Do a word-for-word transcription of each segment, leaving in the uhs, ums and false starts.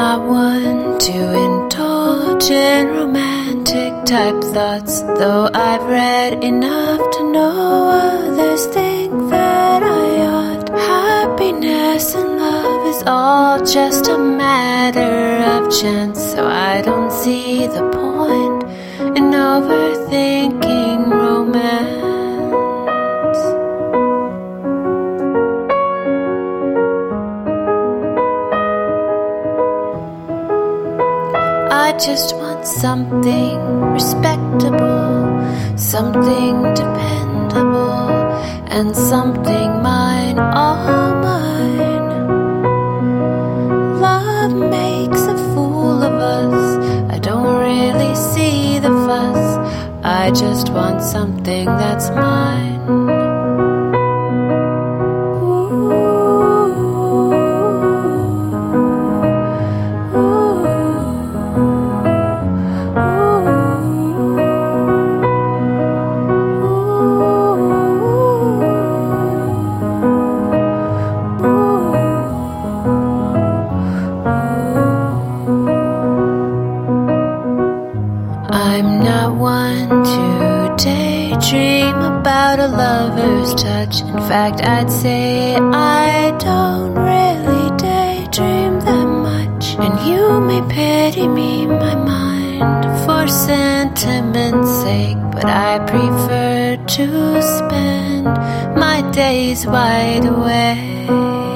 not one to indulge in romantic type thoughts, though I've read enough to know others think that I ought. Happiness and love is all just a matter of chance, so I don't see the point in overthinking romance. I just want something respectable, something dependable, and something mine, all mine. Love makes a fool of us, I don't really see the fuss. I just want something that's mine. I'm not one to daydream about a lover's touch. In fact, I'd say I don't really daydream that much. And you may pity me, my mind, for sentiment's sake, but I prefer to spend my days wide awake.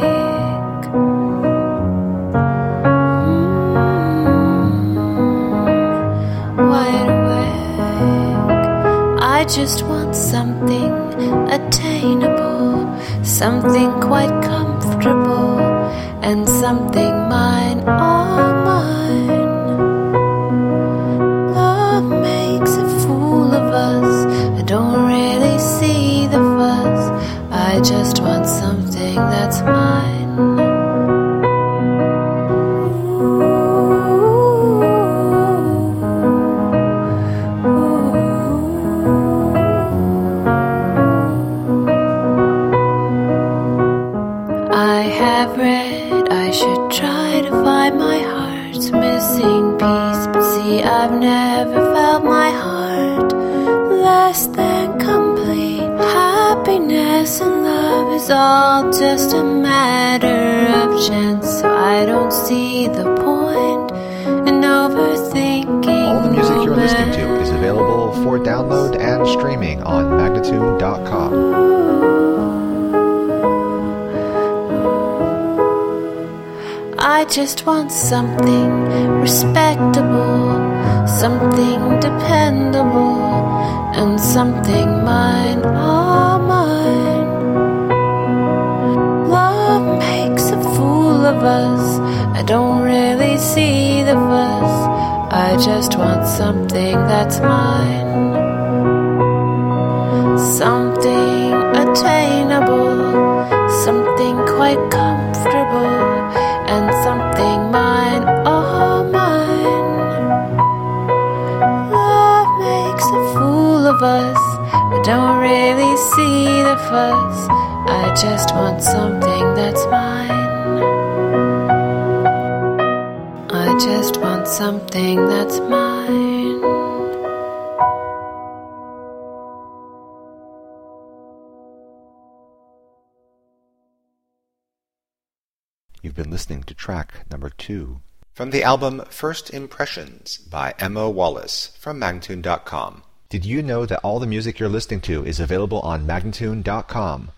I just want something attainable, something quite comfortable, and something mine, all mine. Love makes a fool of us, I don't really see the fuss. I just want something that's mine. I have read I should try to find my heart's missing piece, but see, I've never felt my heart less than complete. Happiness and love is all just a matter of chance, so I don't see the point in overthinking. All the music romance. you're listening to is available for download and streaming on Magnatune dot com. I just want something respectable, something dependable, and something mine, all mine. Love makes a fool of us, I don't really see the fuss. I just want something that's mine, something attainable, something quite comfortable, and something mine, all mine. Love makes a fool of us, I don't really see the fuss. I just want something that's mine. I just want something that's mine. You've been listening to track number two from the album First Impressions by Emma Wallace from Magnatune dot com. Did you know that all the music you're listening to is available on Magnatune dot com?